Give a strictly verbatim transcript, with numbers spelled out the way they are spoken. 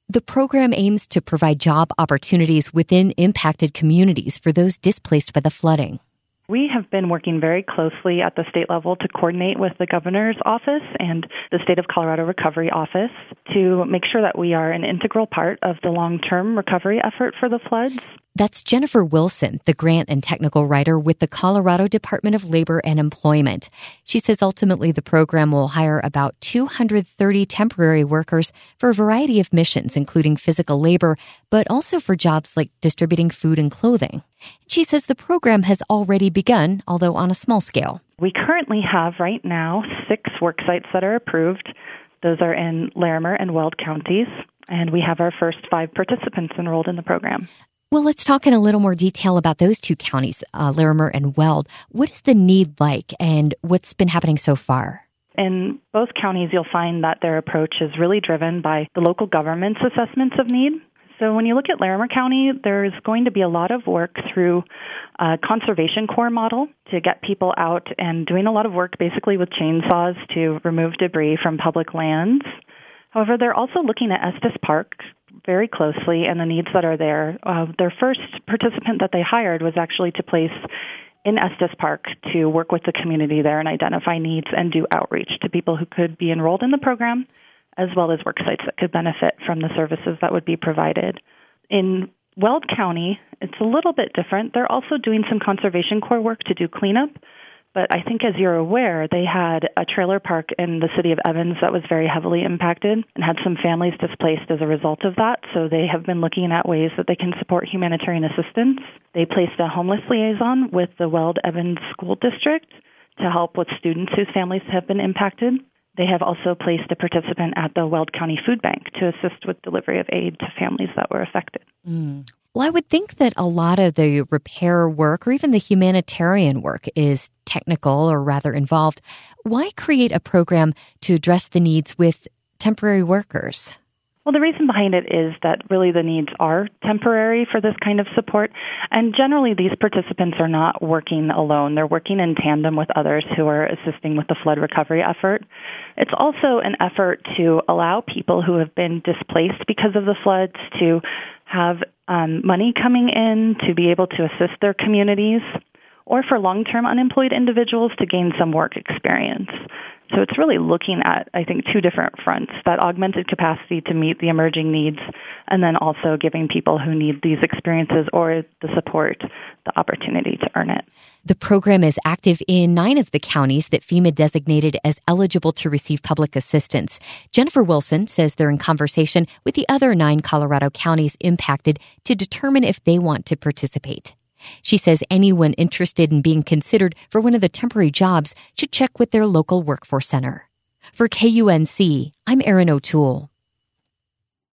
The program aims to provide job opportunities within impacted communities for those displaced by the flooding. We have been working very closely at the state level to coordinate with the governor's office and the State of Colorado Recovery Office to make sure that we are an integral part of the long-term recovery effort for the floods. That's Jennifer Wilson, the grant and technical writer with the Colorado Department of Labor and Employment. She says ultimately the program will hire about two hundred thirty temporary workers for a variety of missions, including physical labor, but also for jobs like distributing food and clothing. She says the program has already begun, although on a small scale. We currently have right now six work sites that are approved. Those are in Larimer and Weld counties, and we have our first five participants enrolled in the program. Well, let's talk in a little more detail about those two counties, uh, Larimer and Weld. What is the need like, and what's been happening so far? In both counties, you'll find that their approach is really driven by the local government's assessments of need. So when you look at Larimer County, there's going to be a lot of work through a Conservation Corps model to get people out and doing a lot of work basically with chainsaws to remove debris from public lands. However, they're also looking at Estes Park very closely and the needs that are there. Uh, their first participant that they hired was actually to place in Estes Park to work with the community there and identify needs and do outreach to people who could be enrolled in the program, as well as work sites that could benefit from the services that would be provided. In Weld County, it's a little bit different. They're also doing some Conservation Corps work to do cleanup, but I think as you're aware, they had a trailer park in the city of Evans that was very heavily impacted and had some families displaced as a result of that, so they have been looking at ways that they can support humanitarian assistance. They placed a homeless liaison with the Weld Evans School District to help with students whose families have been impacted. They have also placed a participant at the Weld County Food Bank to assist with delivery of aid to families that were affected. Mm. Well, I would think that a lot of the repair work or even the humanitarian work is technical or rather involved. Why create a program to address the needs with temporary workers? Well, the reason behind it is that really the needs are temporary for this kind of support. And generally, these participants are not working alone. They're working in tandem with others who are assisting with the flood recovery effort. It's also an effort to allow people who have been displaced because of the floods to have um, money coming in to be able to assist their communities, or for long-term unemployed individuals to gain some work experience. So it's really looking at, I think, two different fronts, that augmented capacity to meet the emerging needs, and then also giving people who need these experiences or the support the opportunity to earn it. The program is active in nine of the counties that FEMA designated as eligible to receive public assistance. Jennifer Wilson says they're in conversation with the other nine Colorado counties impacted to determine if they want to participate. She says anyone interested in being considered for one of the temporary jobs should check with their local workforce center. For K U N C, I'm Erin O'Toole.